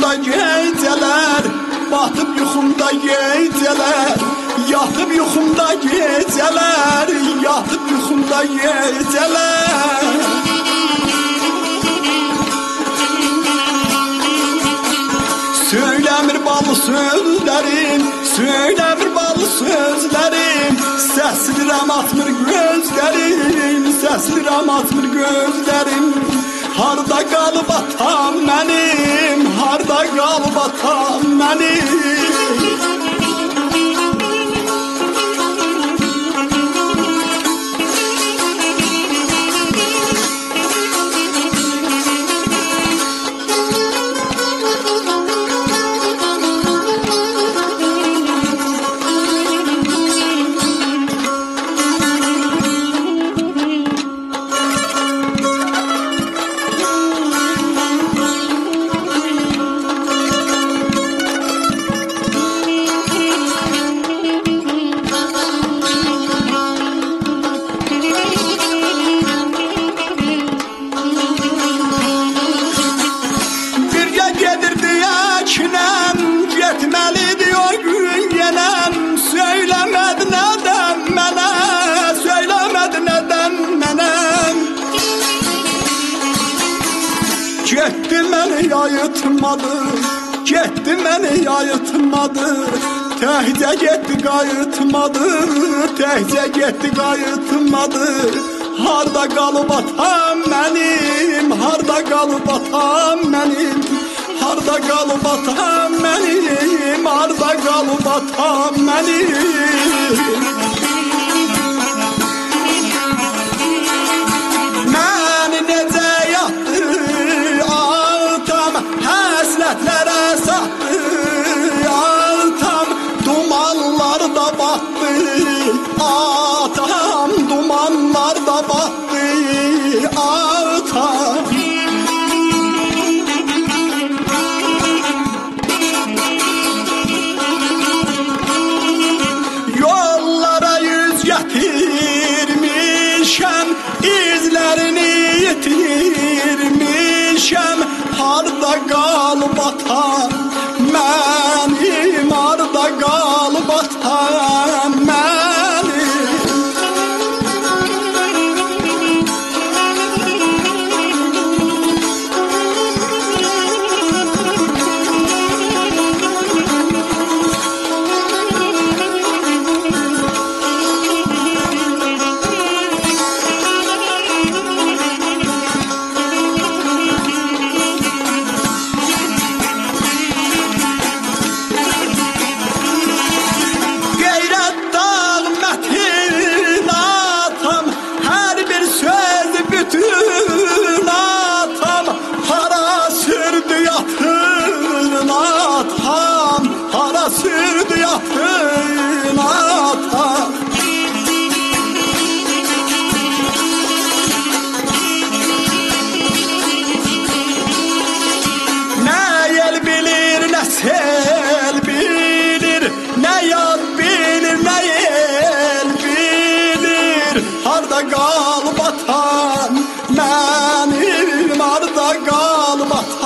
yuxumda geceler, batıp yuxumda geceler, yatıp yuxumda geceler, yatıp yuxumda geceler. Söylemir balı sözlerim, söylemir balı sözlerim, sesliram atmır gözlerim, sesliram atmır gözlerim. Harda qalıb atam mənim, harda qalıb atam mənim. Getməlidir o gün yenəm, söyləmədi nədən mənə, söyləmədi nədən mənə. Getdi məni yayıtmadı, getdi məni yayıtmadı, təhcə getdi qayıtmadı, təhcə getdi qayıtmadı. Harda qalıb atam mənim, harda qalıb atam mənim, harda qalıb atam mənim, harda qalıb atam mənim. Məni necə yatdı atam, həsrətlərə satdı atam, dumanlarda batdı atam, dumanlarda batdı atam. Yitirmişəm, izlərini yitirmişəm, harda qalıb atam mənim, harda qalıb atam mənim. Bütün atam, hara sürdü yatın atam, hara sürdü yatın atam. Ne el bilir, ne sel bilir, ne yad bilir, ne el bilir, harda qalıb atam mənim, harda qalıb atam.